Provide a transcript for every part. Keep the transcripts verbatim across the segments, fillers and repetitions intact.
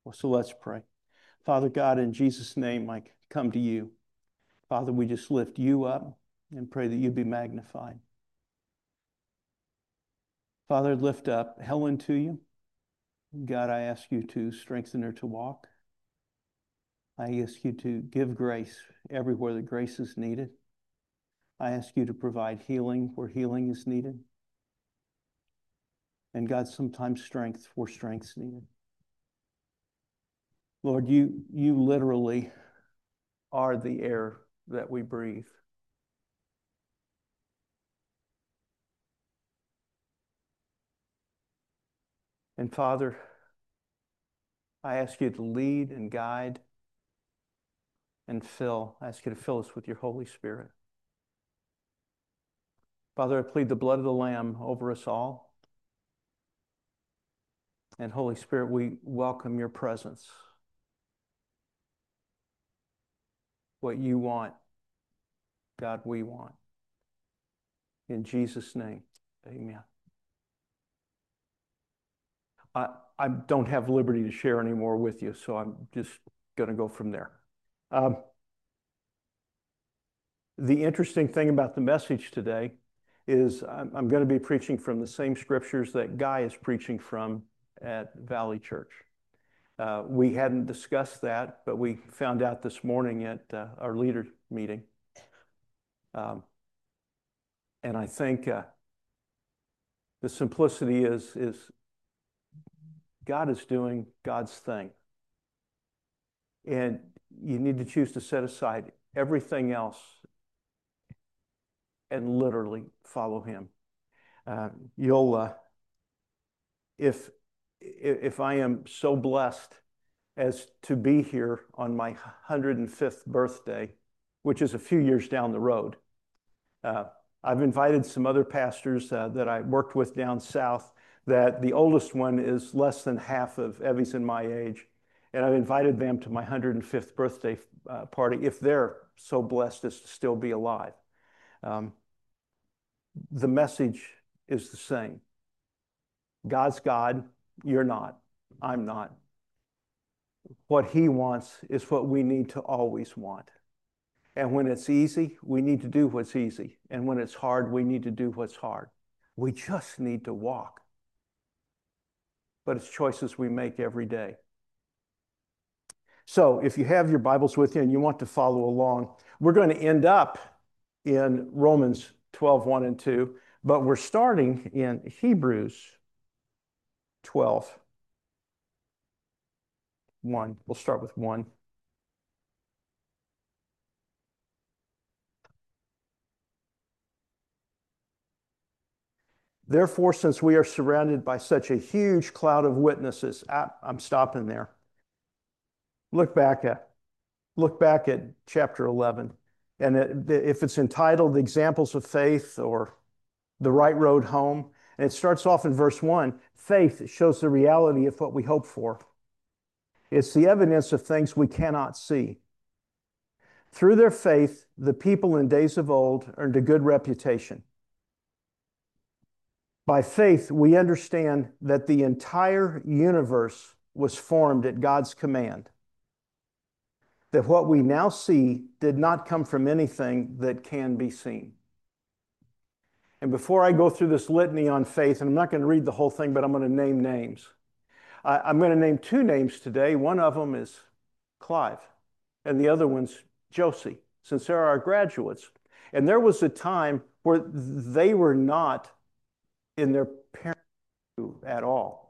So let's pray. Father God, in Jesus' name, I come to you. Father, we just lift you up and pray that you be magnified. Father, lift up Helen to you. God, I ask you to strengthen her to walk. I ask you to give grace everywhere that grace is needed. I ask you to provide healing where healing is needed. And God, sometimes strength where strength's needed. Lord, you, you literally are the air that we breathe. And Father, I ask you to lead and guide and fill. I ask you to fill us with your Holy Spirit. Father, I plead the blood of the Lamb over us all. And Holy Spirit, we welcome your presence. What you want, God, we want. In Jesus' name, amen. I, I don't have liberty to share anymore with you, so I'm just going to go from there. Um, the interesting thing about the message today is I'm, I'm going to be preaching from the same scriptures that Guy is preaching from at Valley Church. Uh, we hadn't discussed that, but we found out this morning at uh, our leader meeting. Um, and I think uh, the simplicity is, is God is doing God's thing. And you need to choose to set aside everything else and literally follow him. Uh, you'll, uh, if, if I am so blessed as to be here on my one hundred fifth birthday, which is a few years down the road, uh, I've invited some other pastors uh, that I worked with down south, that the oldest one is less than half of Evie's and my age. And I've invited them to my one hundred fifth birthday uh, party if they're so blessed as to still be alive. Um, the message is the same. God's God, you're not, I'm not. What he wants is what we need to always want. And when it's easy, we need to do what's easy. And when it's hard, we need to do what's hard. We just need to walk. But it's choices we make every day. So if you have your Bibles with you and you want to follow along, we're going to end up in Romans twelve, one and two, but we're starting in Hebrews twelve, one. We'll start with one. Therefore, since we are surrounded by such a huge cloud of witnesses, ah, I'm stopping there. Look back at, look back at chapter eleven. And it, if it's entitled Examples of Faith or The Right Road Home, and it starts off in verse one, faith shows the reality of what we hope for. It's the evidence of things we cannot see. Through their faith, the people in days of old earned a good reputation. By faith, we understand that the entire universe was formed at God's command, that what we now see did not come from anything that can be seen. And before I go through this litany on faith, and I'm not going to read the whole thing, but I'm going to name names. I, I'm going to name two names today. One of them is Clive, and the other one's Josie, since they're our graduates. And there was a time where they were not in their parents' at all.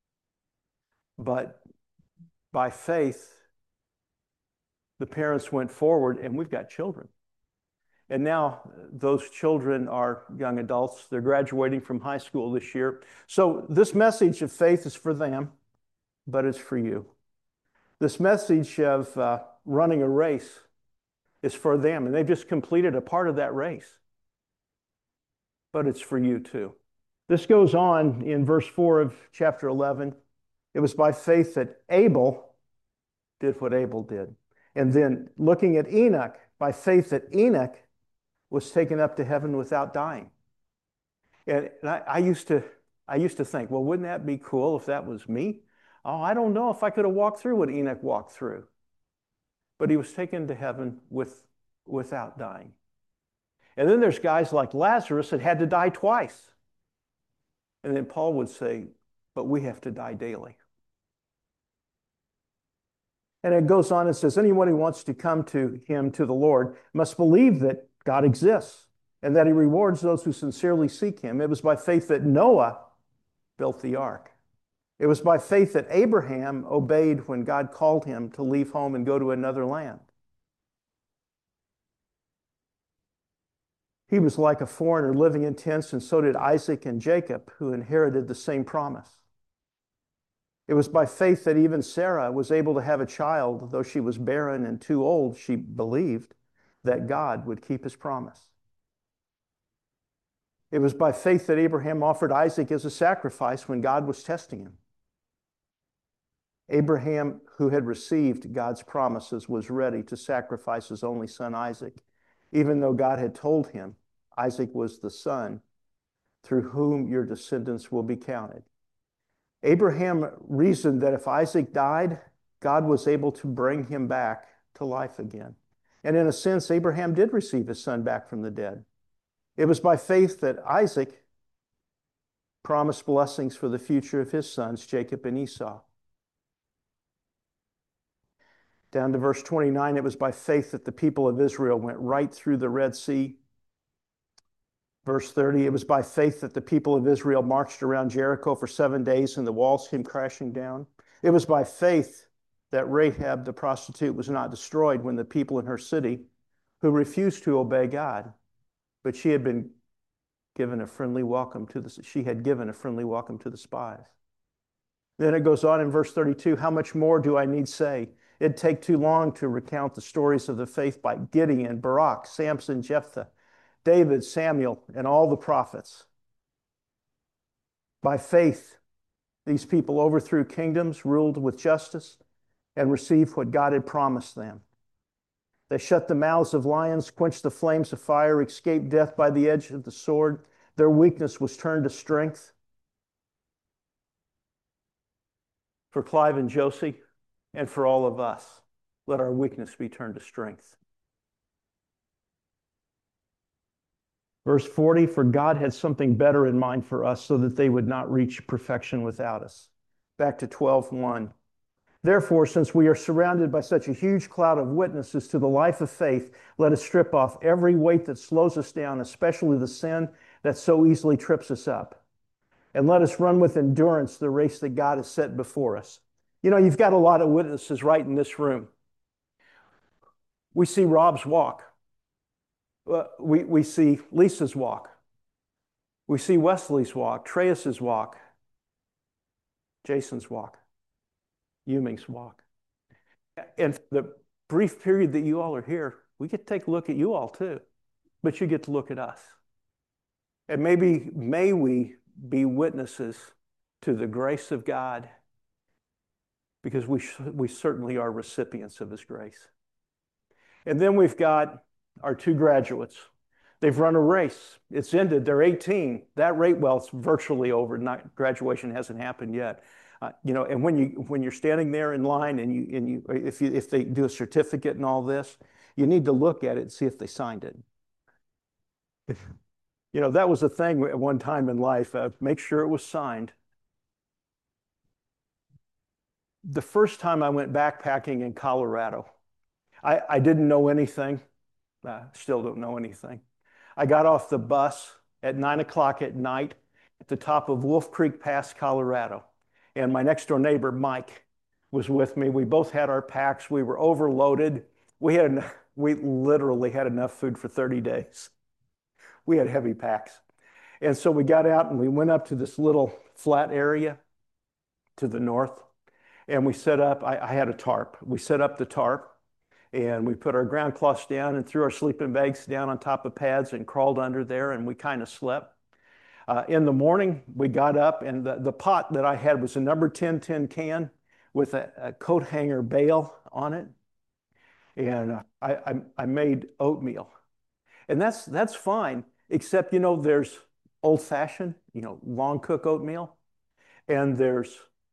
But by faith, the parents went forward, and we've got children. And now those children are young adults. They're graduating from high school this year. So this message of faith is for them, but it's for you. This message of uh, running a race is for them, and they've just completed a part of that race. But it's for you too. This goes on in verse four of chapter eleven. It was by faith that Abel did what Abel did. And then looking at Enoch, by faith that Enoch was taken up to heaven without dying. And I, I used to, I used to think, well, wouldn't that be cool if that was me? Oh, I don't know if I could have walked through what Enoch walked through. But he was taken to heaven with, without dying. And then there's guys like Lazarus that had to die twice. And then Paul would say, but we have to die daily. And it goes on and says, anyone who wants to come to him, to the Lord, must believe that God exists and that he rewards those who sincerely seek him. It was by faith that Noah built the ark. It was by faith that Abraham obeyed when God called him to leave home and go to another land. He was like a foreigner living in tents, and so did Isaac and Jacob, who inherited the same promise. It was by faith that even Sarah was able to have a child, though she was barren and too old. She believed that God would keep his promise. It was by faith that Abraham offered Isaac as a sacrifice when God was testing him. Abraham, who had received God's promises, was ready to sacrifice his only son Isaac, even though God had told him Isaac was the son through whom your descendants will be counted. Abraham reasoned that if Isaac died, God was able to bring him back to life again. And in a sense, Abraham did receive his son back from the dead. It was by faith that Isaac promised blessings for the future of his sons, Jacob and Esau. Down to verse twenty-nine, it was by faith that the people of Israel went right through the Red Sea. Verse thirty, it was by faith that the people of Israel marched around Jericho for seven days and the walls came crashing down. It was by faith that Rahab the prostitute was not destroyed when the people in her city, who refused to obey God, but she had been given a friendly welcome to the, she had given a friendly welcome to the spies. Then it goes on in verse thirty-two, how much more do I need say? It'd take too long to recount the stories of the faith by Gideon, Barak, Samson, Jephthah, David, Samuel, and all the prophets. By faith, these people overthrew kingdoms, ruled with justice, and received what God had promised them. They shut the mouths of lions, quenched the flames of fire, escaped death by the edge of the sword. Their weakness was turned to strength. For Clive and Josie, and for all of us, let our weakness be turned to strength. Verse forty, for God had something better in mind for us so that they would not reach perfection without us. Back to twelve one. Therefore, since we are surrounded by such a huge cloud of witnesses to the life of faith, let us strip off every weight that slows us down, especially the sin that so easily trips us up. And let us run with endurance the race that God has set before us. You know, you've got a lot of witnesses right in this room. We see Rob's walk. Uh, we, we see Lisa's walk. We see Wesley's walk, Treyas's walk, Jason's walk, Yuming's walk. And the brief period that you all are here, we get to take a look at you all too, but you get to look at us. And maybe, may we be witnesses to the grace of God, because we, we certainly are recipients of his grace. And then we've got our two graduates. They've run a race. It's ended. They're eighteen. That rate, well, it's virtually over. Not, graduation hasn't happened yet. Uh, you know, and when you when you're standing there in line, and you and you if you if they do a certificate and all this, you need to look at it and see if they signed it. You know, that was a thing at one time in life. Uh, make sure it was signed. The first time I went backpacking in Colorado, I, I didn't know anything. I still don't know anything. I got off the bus at nine o'clock at night at the top of Wolf Creek Pass, Colorado. And my next door neighbor, Mike, was with me. We both had our packs. We were overloaded. We had, we literally had enough food for thirty days. We had heavy packs. And so we got out and we went up to this little flat area to the north. And we set up, I, I had a tarp. We set up the tarp and we put our ground cloths down and threw our sleeping bags down on top of pads and crawled under there, and we kind of slept. Uh, in the morning, we got up, and the, the pot that I had was a number ten tin can with a, a coat hanger bail on it. And uh, I, I, I made oatmeal. And that's, that's fine, except, you know, there's old-fashioned, you know, long cook oatmeal, and there's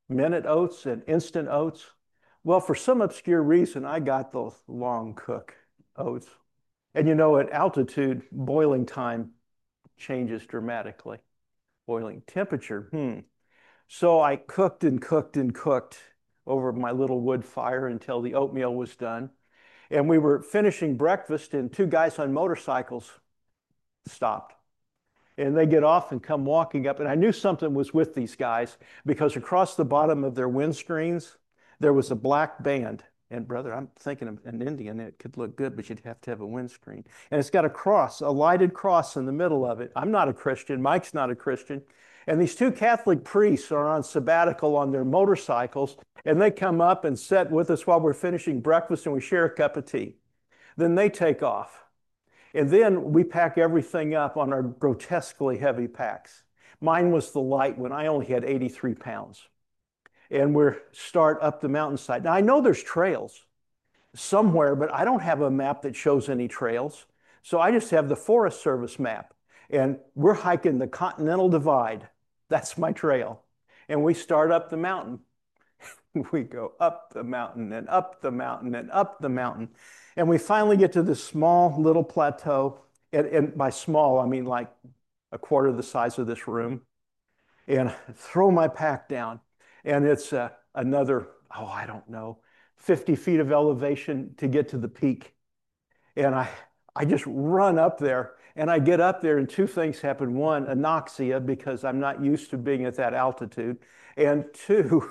minute oats and instant oats. Well, for some obscure reason, I got the long cook oats. And you know, at altitude, boiling time changes dramatically. Boiling temperature, hmm. So I cooked and cooked and cooked over my little wood fire until the oatmeal was done. And we were finishing breakfast, and two guys on motorcycles stopped. And they get off and come walking up. And I knew something was with these guys because across the bottom of their windscreens, there was a black band. And brother, I'm thinking of an Indian, it could look good, but you'd have to have a windscreen. And it's got a cross, a lighted cross in the middle of it. I'm not a Christian. Mike's not a Christian. And these two Catholic priests are on sabbatical on their motorcycles, and they come up and sit with us while we're finishing breakfast and we share a cup of tea. Then they take off. And then we pack everything up on our grotesquely heavy packs. Mine was the light one. I only had eighty-three pounds. And we start up the mountainside. Now, I know there's trails somewhere, but I don't have a map that shows any trails. So I just have the Forest Service map. And we're hiking the Continental Divide. That's my trail. And we start up the mountain. We go up the mountain and up the mountain and up the mountain. And we finally get to this small little plateau. And, and by small, I mean like a quarter the size of this room. And I throw my pack down. And it's uh, another, oh, I don't know, fifty feet of elevation to get to the peak. And I, I just run up there. And I get up there and two things happen. One, anoxia, because I'm not used to being at that altitude. And two,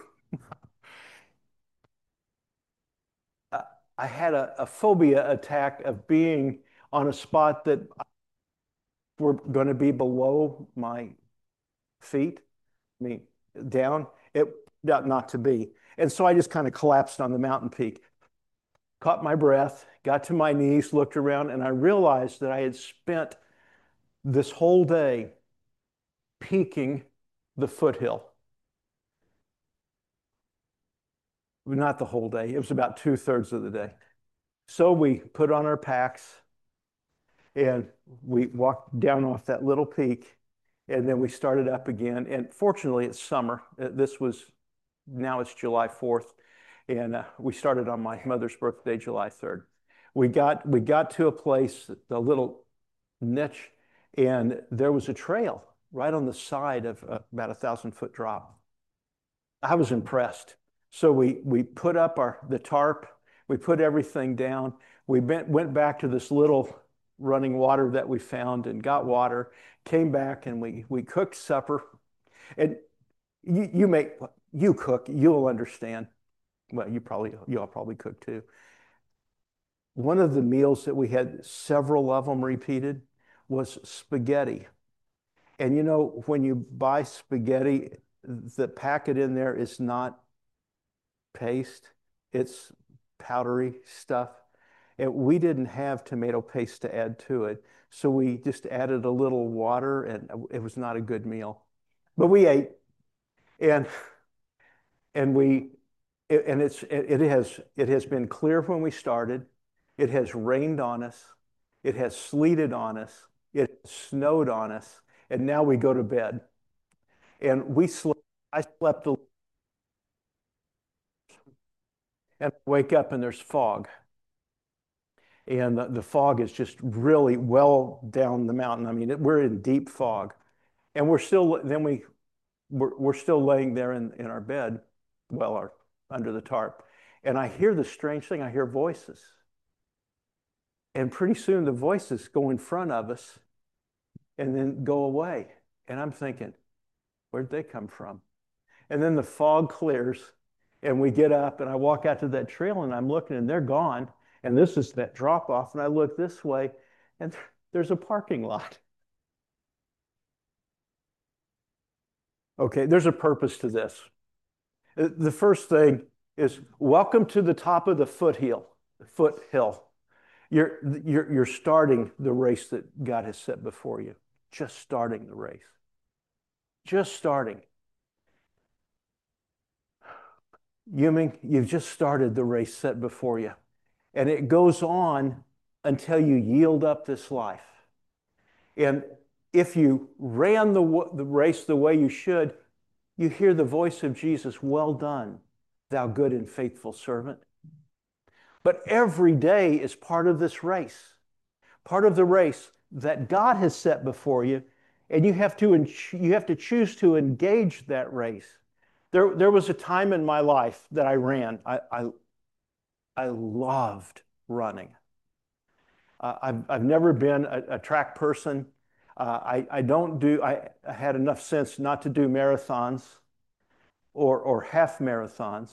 I had a, a phobia attack of being on a spot that were going to be below my feet, I mean, down. It not, not to be. And so I just kind of collapsed on the mountain peak, caught my breath, got to my knees, looked around, and I realized that I had spent this whole day peaking the foothill. Not the whole day. It was about two thirds of the day. So we put on our packs and we walked down off that little peak and then we started up again. And fortunately, it's summer. This was, now it's July fourth. And uh, we started on my mother's birthday, July third. We got, we got to a place, a little niche, and there was a trail right on the side of uh, about a thousand foot drop. I was impressed. So we, we put up our, the tarp, we put everything down. We went, went back to this little running water that we found and got water, came back and we, we cooked supper. And you, you make, you cook, you'll understand. Well, you probably, you all probably cook too. One of the meals that we had, several of them repeated, was spaghetti. And you know, when you buy spaghetti, the packet in there is not paste, it's powdery stuff. And we didn't have tomato paste to add to it. So we just added a little water and it was not a good meal. But we ate and and we it, and it's it, it has it has been clear when we started. It has rained on us. It has sleeted on us. It snowed on us. And now we go to bed. And we slept, I slept a and wake up and there's fog. And the, the fog is just really well down the mountain. I mean, it, we're in deep fog. And we're still, then we, we're, we're still laying there in, in our bed, well, our, under the tarp. And I hear the strange thing, I hear voices. And pretty soon the voices go in front of us and then go away. And I'm thinking, where'd they come from? And then the fog clears and we get up and I walk out to that trail and I'm looking and they're gone. And this is that drop off. And I look this way and there's a parking lot. Okay, there's a purpose to this. The first thing is welcome to the top of the foothill, foothill. You're, you're, you're starting the race that God has set before you. Just starting the race. Just starting. Yuming, you've just started the race set before you. And it goes on until you yield up this life. And if you ran the, the race the way you should, you hear the voice of Jesus, well done, thou good and faithful servant. But every day is part of this race, part of the race that God has set before you, and you have to, you have to choose to engage that race. There, there was a time in my life that I ran. I, I, I loved running. Uh, I've, I've never been a, a track person. Uh, I, I don't do, I, I had enough sense not to do marathons or, or half marathons.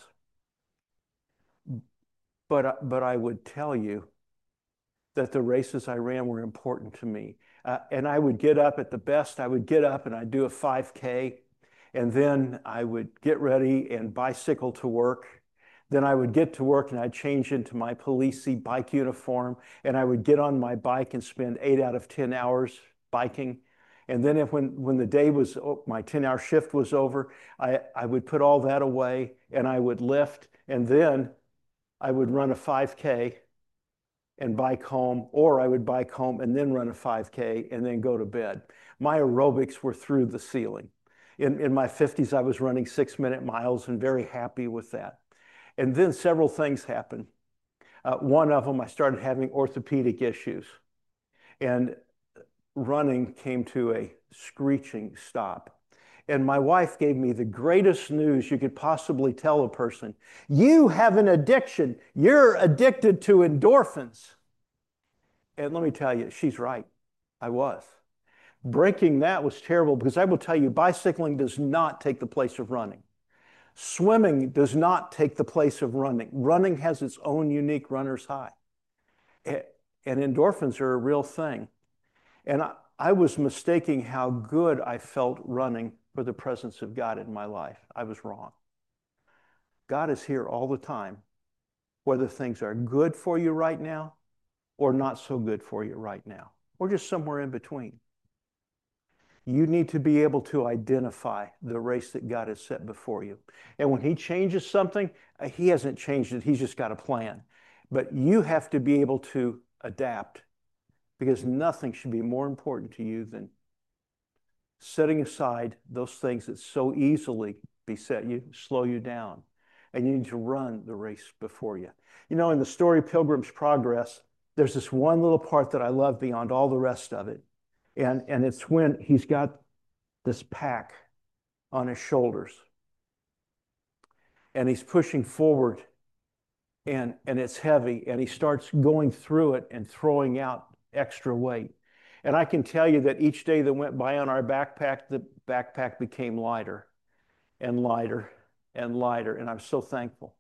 But, but I would tell you that the races I ran were important to me. Uh, and I would get up at the best, I would get up and I'd do a five K, and then I would get ready and bicycle to work. Then I would get to work and I'd change into my police bike uniform, and I would get on my bike and spend eight out of ten hours biking. And then if when, when the day was, oh, my ten hour shift was over, I, I would put all that away and I would lift, and then I would run a five K and bike home, or I would bike home and then run a five K and then go to bed. My aerobics were through the ceiling. In, in my fifties, I was running six minute miles and very happy with that. And then several things happened. Uh, one of them, I started having orthopedic issues, and running came to a screeching stop. And my wife gave me the greatest news you could possibly tell a person. You have an addiction. You're addicted to endorphins. And let me tell you, she's right. I was. Breaking that was terrible, because I will tell you, bicycling does not take the place of running. Swimming does not take the place of running. Running has its own unique runner's high. And endorphins are a real thing. And I, I was mistaking how good I felt running for the presence of God in my life. I was wrong. God is here all the time, whether things are good for you right now or not so good for you right now, or just somewhere in between. You need to be able to identify the race that God has set before you. And when He changes something, He hasn't changed it. He's just got a plan. But you have to be able to adapt, because nothing should be more important to you than setting aside those things that so easily beset you, slow you down. And you need to run the race before you. You know, in the story Pilgrim's Progress, there's this one little part that I love beyond all the rest of it. And, and it's when he's got this pack on his shoulders, and he's pushing forward, and, and it's heavy, and he starts going through it and throwing out extra weight. And I can tell you that each day that went by on our backpack, the backpack became lighter and lighter and lighter, and I'm so thankful.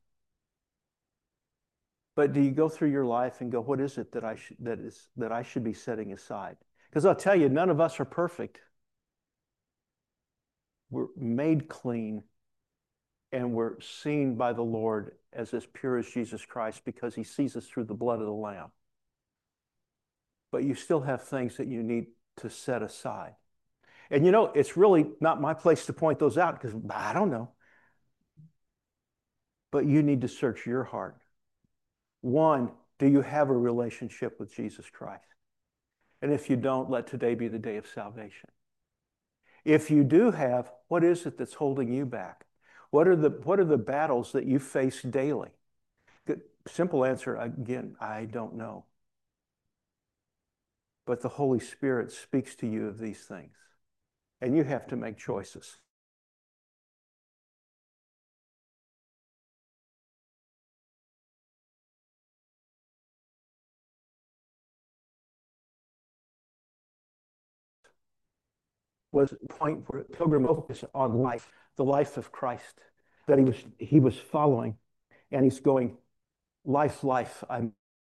But do you go through your life and go, what is it that I should, that is, that I should be setting aside? Because I'll tell you, none of us are perfect. We're made clean, and we're seen by the Lord as as pure as Jesus Christ, because He sees us through the blood of the Lamb. But you still have things that you need to set aside. And you know, it's really not my place to point those out, because I don't know. But you need to search your heart. One, do you have a relationship with Jesus Christ? And if you don't, let today be the day of salvation. If you do have, what is it that's holding you back? What are the, what are the battles that you face daily? Good, simple answer, again, I don't know. But the Holy Spirit speaks to you of these things, and you have to make choices. Was a point where Pilgrim focused on life, the life of Christ that he was he was following, and he's going, life, life. I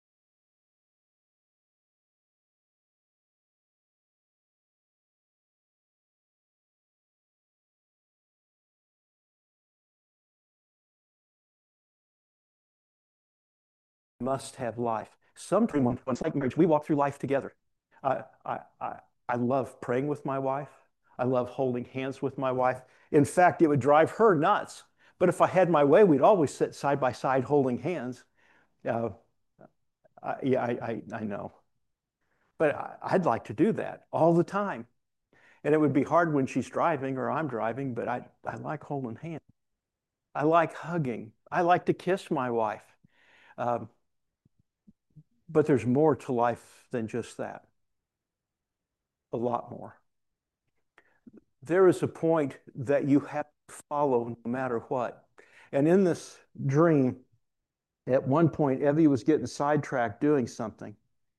must have life. Sometimes, it's like marriage, we walk through life together. I, I, I, I love praying with my wife. I love holding hands with my wife. In fact, it would drive her nuts. But if I had my way, we'd always sit side by side holding hands. Uh, I, yeah, I, I, I know. But I, I'd like to do that all the time. And it would be hard when she's driving or I'm driving, but I, I like holding hands. I like hugging. I like to kiss my wife. Um, but there's more to life than just that. A lot more. There is a point that you have to follow no matter what. And in this dream, at one point, Evie was getting sidetracked doing something.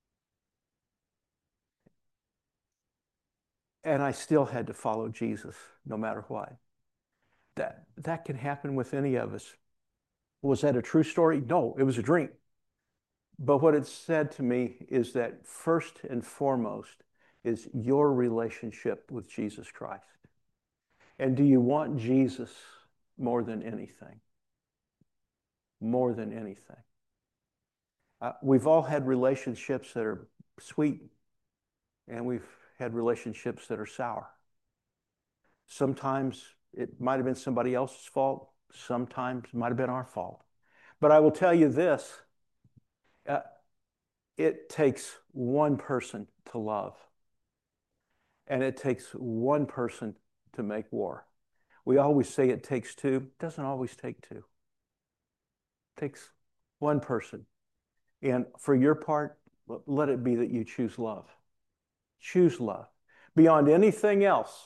And I still had to follow Jesus no matter what. That, that can happen with any of us. Was that a true story? No, it was a dream. But what it said to me is that first and foremost is your relationship with Jesus Christ. And do you want Jesus more than anything? More than anything. Uh, we've all had relationships that are sweet, and we've had relationships that are sour. Sometimes it might have been somebody else's fault. Sometimes it might have been our fault. But I will tell you this, uh, it takes one person to love, and it takes one person to make war. We always say it takes two. It doesn't always take two. It takes one person. And for your part, let it be that you choose love. Choose love. Beyond anything else,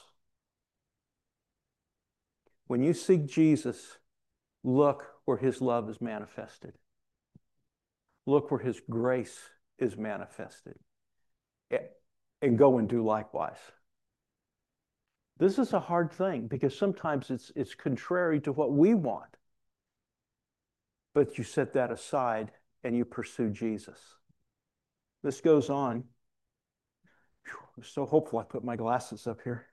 when you seek Jesus, look where his love is manifested. Look where his grace is manifested. And go and do likewise. This is a hard thing because sometimes it's, it's contrary to what we want. But you set that aside and you pursue Jesus. This goes on. I'm so hopeful I put my glasses up here.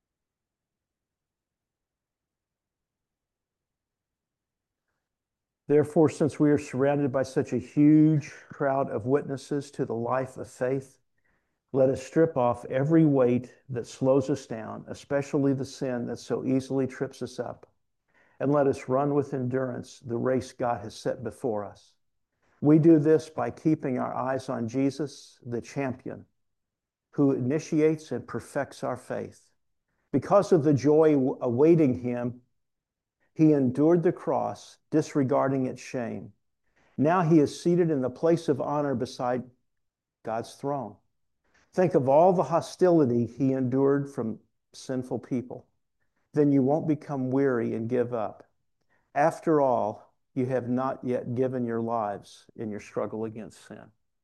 Therefore, since we are surrounded by such a huge crowd of witnesses to the life of faith, let us strip off every weight that slows us down, especially the sin that so easily trips us up, and let us run with endurance the race God has set before us. We do this by keeping our eyes on Jesus, the champion, who initiates and perfects our faith. Because of the joy awaiting him, he endured the cross, disregarding its shame. Now he is seated in the place of honor beside God's throne. Think of all the hostility he endured from sinful people. Then you won't become weary and give up. After all, you have not yet given your lives in your struggle against sin.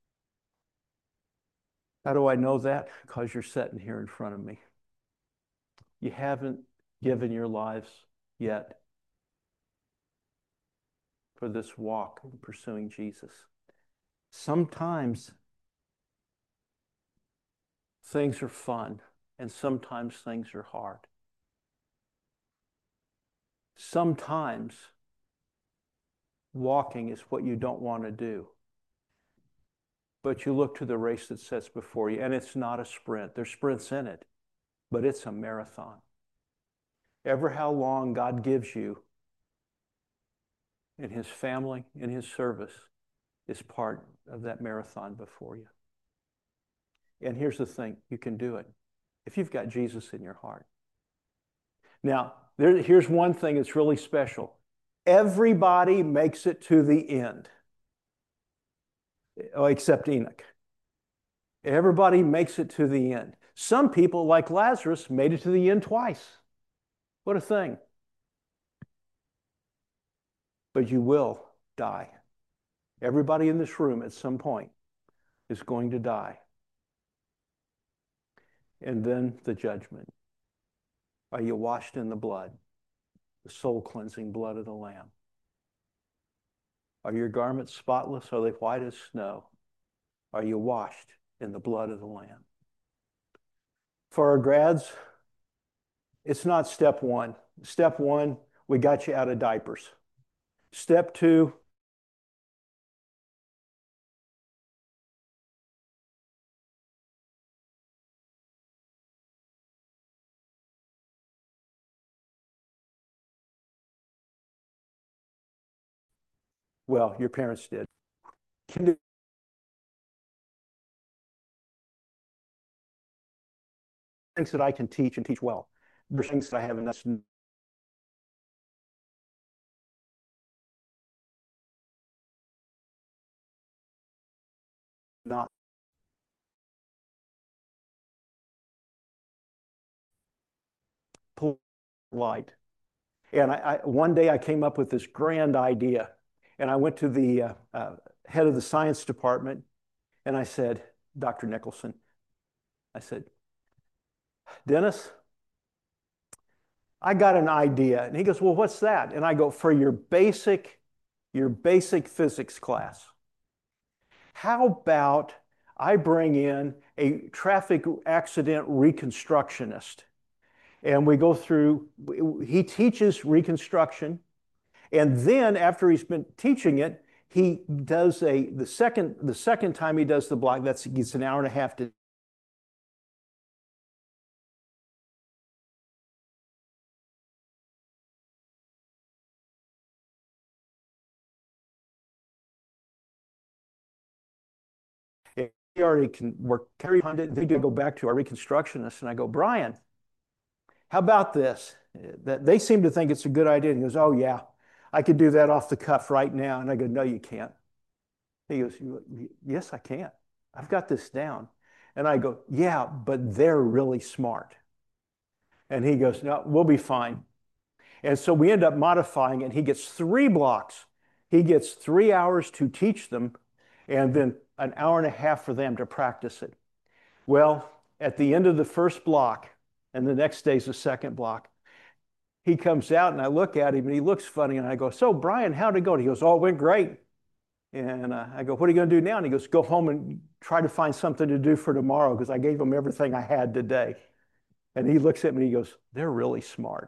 How do I know that? Because you're sitting here in front of me. You haven't given your lives yet for this walk in pursuing Jesus. Sometimes things are fun, and sometimes things are hard. Sometimes walking is what you don't want to do. But you look to the race that sets before you, and it's not a sprint. There's sprints in it, but it's a marathon. Ever how long God gives you in his family, in his service, is part of that marathon before you. And here's the thing, you can do it if you've got Jesus in your heart. Now, there, here's one thing that's really special. Everybody makes it to the end, oh, except Enoch. Everybody makes it to the end. Some people, like Lazarus, made it to the end twice. What a thing. But you will die. Everybody in this room at some point is going to die. And then the judgment. Are you washed in the blood, the soul-cleansing blood of the Lamb? Are your garments spotless? Are they white as snow? Are you washed in the blood of the Lamb? For our grads, it's not step one. Step one, we got you out of diapers. Step two, well, your parents did. things that I can teach and teach well. There's things that I haven't. That's not polite. And I, I, one day I came up with this grand idea, and I went to the uh, uh, head of the science department, and I said, Doctor Nicholson, I said, Dennis, I got an idea. And he goes, well, what's that? And I go, for your basic, your basic physics class, how about I bring in a traffic accident reconstructionist? And we go through, he teaches reconstruction. And then after he's been teaching it, he does a, the second, the second time he does the block, that's, it's an hour and a half to he already can work, carry on it. They do go back to our reconstructionist, and I go, Brian, how about this? That they seem to think it's a good idea. And he goes, oh yeah, I could do that off the cuff right now. And I go, no, you can't. He goes, yes, I can. I've got this down. And I go, yeah, but they're really smart. And he goes, no, we'll be fine. And so we end up modifying it. He gets three blocks. He gets three hours to teach them, and then an hour and a half for them to practice it. Well, at the end of the first block, and the next day's the second block, he comes out, and I look at him, and he looks funny, and I go, so Brian, how'd it go? And he goes, oh, it went great. And uh, I go, what are you going to do now? And he goes, go home and try to find something to do for tomorrow, because I gave him everything I had today. And he looks at me and he goes, they're really smart.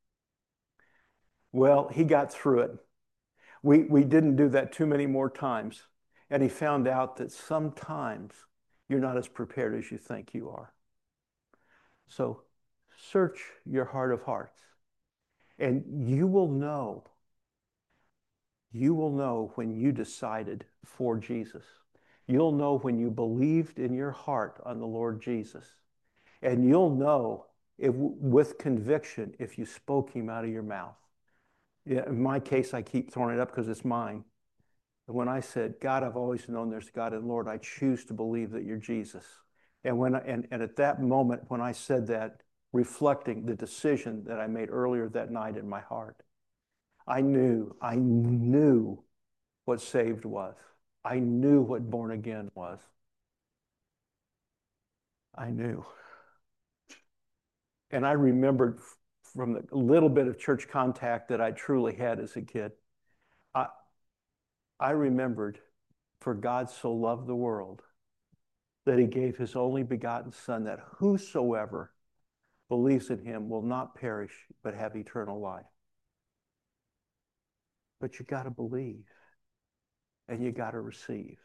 Well, he got through it. We, we didn't do that too many more times. And he found out that sometimes you're not as prepared as you think you are. So search your heart of hearts, and you will know, you will know when you decided for Jesus. You'll know when you believed in your heart on the Lord Jesus. And you'll know if, with conviction, if you spoke him out of your mouth. In my case, I keep throwing it up because it's mine. When I said, God, I've always known there's God, and Lord, I choose to believe that you're Jesus. And, when I, and, and at that moment, when I said that, reflecting the decision that I made earlier that night in my heart, I knew, I knew what saved was. I knew what born again was. I knew. And I remembered from the little bit of church contact that I truly had as a kid, I, I remembered, for God so loved the world that he gave his only begotten Son, that whosoever believes in him will not perish but have eternal life. But you got to believe, and you got to receive.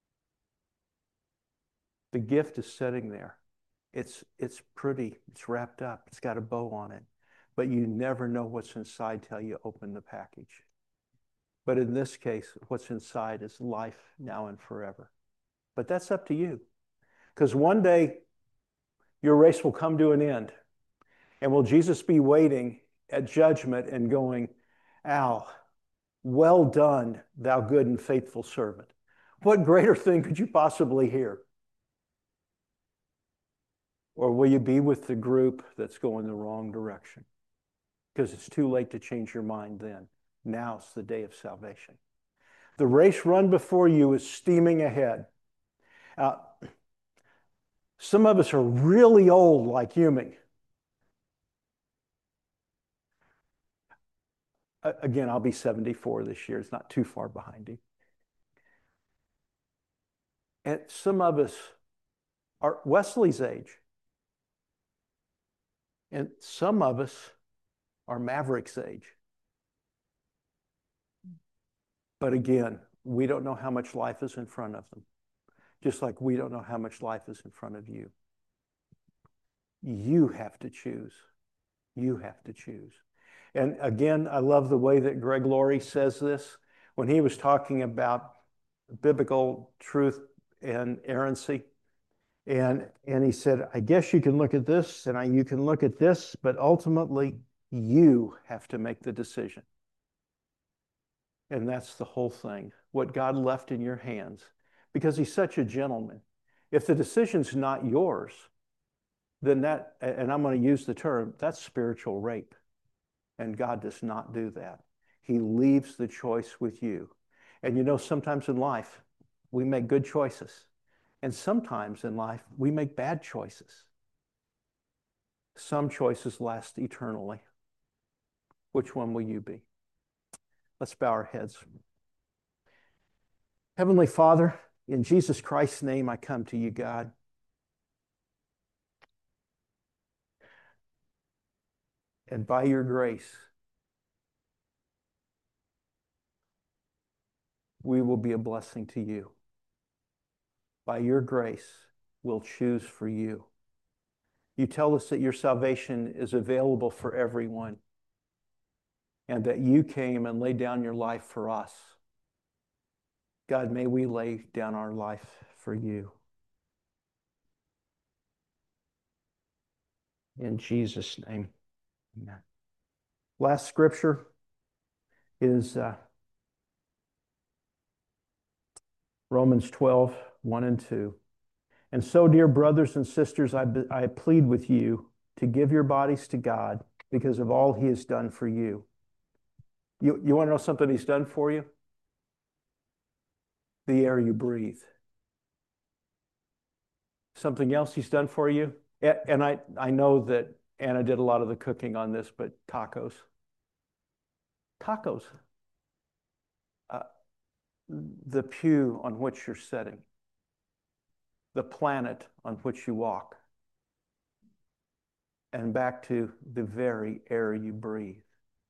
The gift is sitting there. It's, it's pretty, it's wrapped up, it's got a bow on it, but you never know what's inside till you open the package. But in this case, what's inside is life now and forever. But that's up to you. Because one day, your race will come to an end. And will Jesus be waiting at judgment and going, Al, well done, thou good and faithful servant. What greater thing could you possibly hear? Or will you be with the group that's going the wrong direction? Because it's too late to change your mind then. Now's the day of salvation. The race run before you is steaming ahead. Uh, some of us are really old, like Ewing. Uh, again, I'll be seventy-four this year. It's not too far behind him. And some of us are Wesley's age. And some of us are Maverick's age. But again, we don't know how much life is in front of them. Just like we don't know how much life is in front of you. You have to choose. You have to choose. And again, I love the way that Greg Laurie says this when he was talking about biblical truth and errancy. And, and he said, I guess you can look at this and I, you can look at this, but ultimately you have to make the decision. And that's the whole thing, what God left in your hands, because he's such a gentleman. If the decision's not yours, then that, and I'm going to use the term, that's spiritual rape. And God does not do that. He leaves the choice with you. And you know, sometimes in life, we make good choices. And sometimes in life, we make bad choices. Some choices last eternally. Which one will you be? Let's bow our heads. Heavenly Father, in Jesus Christ's name, I come to you, God. And by your grace, we will be a blessing to you. By your grace, we'll choose for you. You tell us that your salvation is available for everyone, and that you came and laid down your life for us. God, may we lay down our life for you. In Jesus' name, amen. Last scripture is uh, Romans twelve, one and two. And so, dear brothers and sisters, I, I plead with you to give your bodies to God because of all he has done for you. You, you want to know something he's done for you? The air you breathe. Something else he's done for you? And I, I know that Anna did a lot of the cooking on this, but tacos. Tacos. Uh, the pew on which you're sitting. The planet on which you walk. And back to the very air you breathe.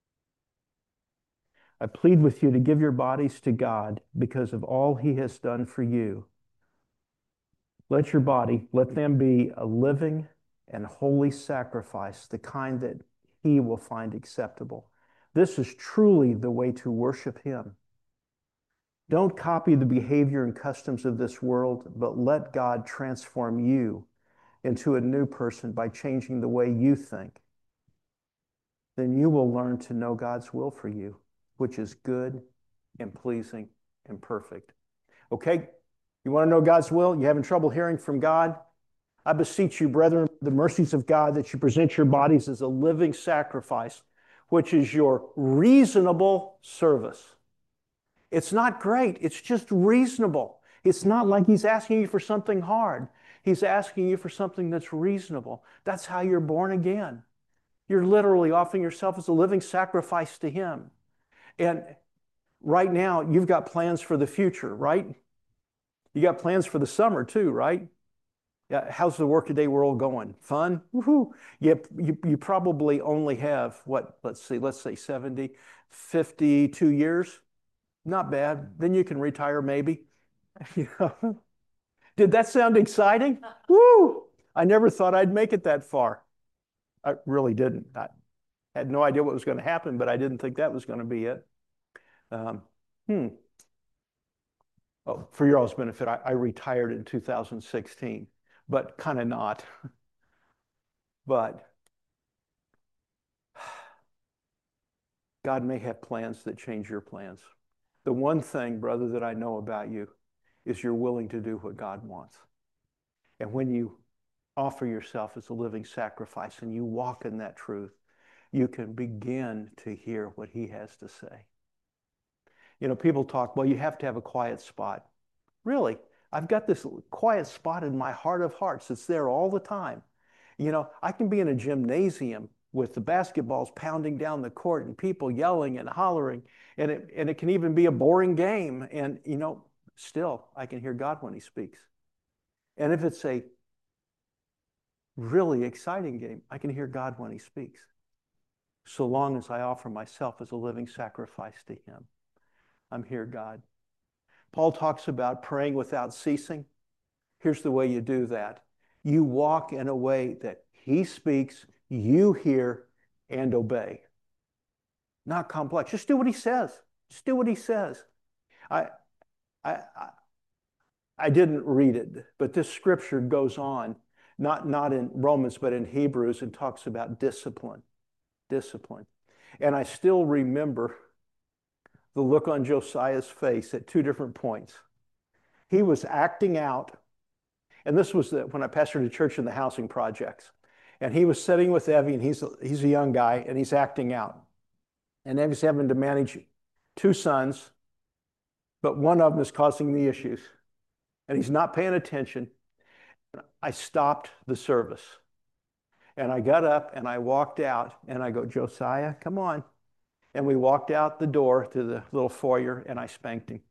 I plead with you to give your bodies to God because of all he has done for you. Let your body, let them be a living and holy sacrifice, the kind that he will find acceptable. This is truly the way to worship him. Don't copy the behavior and customs of this world, but let God transform you into a new person by changing the way you think. Then you will learn to know God's will for you, which is good and pleasing and perfect. Okay? You want to know God's will? You having trouble hearing from God? I beseech you, brethren, the mercies of God, that you present your bodies as a living sacrifice, which is your reasonable service. It's not great. It's just reasonable. It's not like he's asking you for something hard. He's asking you for something that's reasonable. That's how you're born again. You're literally offering yourself as a living sacrifice to him. And right now, you've got plans for the future, right? You got plans for the summer too, right? Yeah, how's the workaday world going? Fun? Woohoo! You, you, you probably only have, what, let's see, let's say seventy, fifty-two years. Not bad. Then you can retire maybe. Did that sound exciting? Woo! I never thought I'd make it that far. I really didn't. I had no idea what was going to happen, but I didn't think that was going to be it. Um, hmm. Oh, for your all's benefit, I, I retired in two thousand sixteen, but kind of not. But God may have plans that change your plans. The one thing, brother, that I know about you is you're willing to do what God wants. And when you offer yourself as a living sacrifice and you walk in that truth, you can begin to hear what he has to say. You know, people talk, well, you have to have a quiet spot. Really, I've got this quiet spot in my heart of hearts. It's there all the time. You know, I can be in a gymnasium with the basketballs pounding down the court and people yelling and hollering, and it, and it can even be a boring game. And, you know, still, I can hear God when he speaks. And if it's a really exciting game, I can hear God when he speaks, so long as I offer myself as a living sacrifice to him. I'm here, God. Paul talks about praying without ceasing. Here's the way you do that. You walk in a way that he speaks, you hear, and obey. Not complex. Just do what he says. Just do what he says. I, I, I didn't read it, but this scripture goes on, not, not in Romans, but in Hebrews, and talks about discipline, discipline. And I still remember the look on Josiah's face at two different points. He was acting out, and this was the, when I pastored a church in the housing projects. And he was sitting with Evie, and he's, he's a young guy, and he's acting out. And Evie's having to manage two sons, but one of them is causing the issues. And he's not paying attention. I stopped the service. And I got up and I walked out and I go, Josiah, come on. And we walked out the door to the little foyer and I spanked him.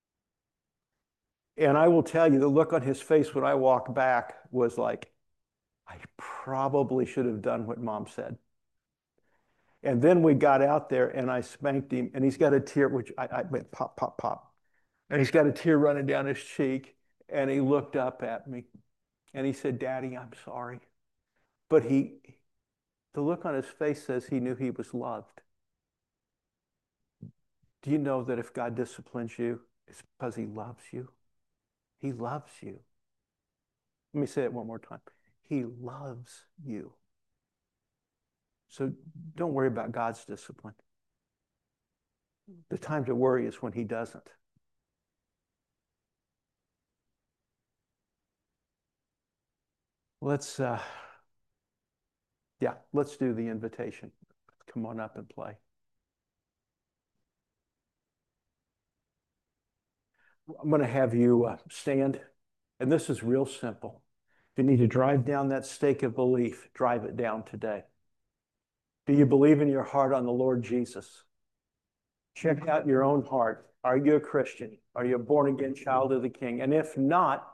And I will tell you, the look on his face when I walked back was like, I probably should have done what Mom said. And then we got out there and I spanked him and he's got a tear, which I, I went pop, pop, pop. And he's got a tear running down his cheek. And he looked up at me and he said, Daddy, I'm sorry. But he, the look on his face says he knew he was loved. Do you know that if God disciplines you, it's because he loves you? He loves you. Let me say it one more time. He loves you. So don't worry about God's discipline. The time to worry is when he doesn't. Let's, uh, yeah, let's do the invitation. Come on up and play. I'm going to have you uh, stand, and this is real simple. If you need to drive down that stake of belief, drive it down today. Do you believe in your heart on the Lord Jesus? Check out your own heart. Are you a Christian? Are you a born-again child of the King? And if not,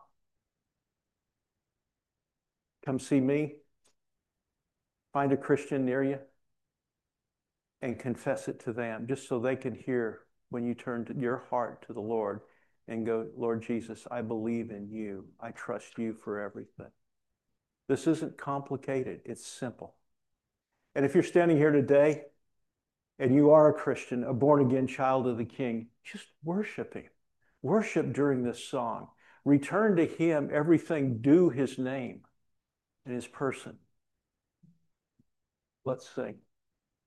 come see me. Find a Christian near you and confess it to them, just so they can hear when you turn to your heart to the Lord and go, Lord Jesus, I believe in you. I trust you for everything. This isn't complicated. It's simple. And if you're standing here today and you are a Christian, a born-again child of the King, just worship him. Worship during this song. Return to him everything due his name and his person. Let's sing.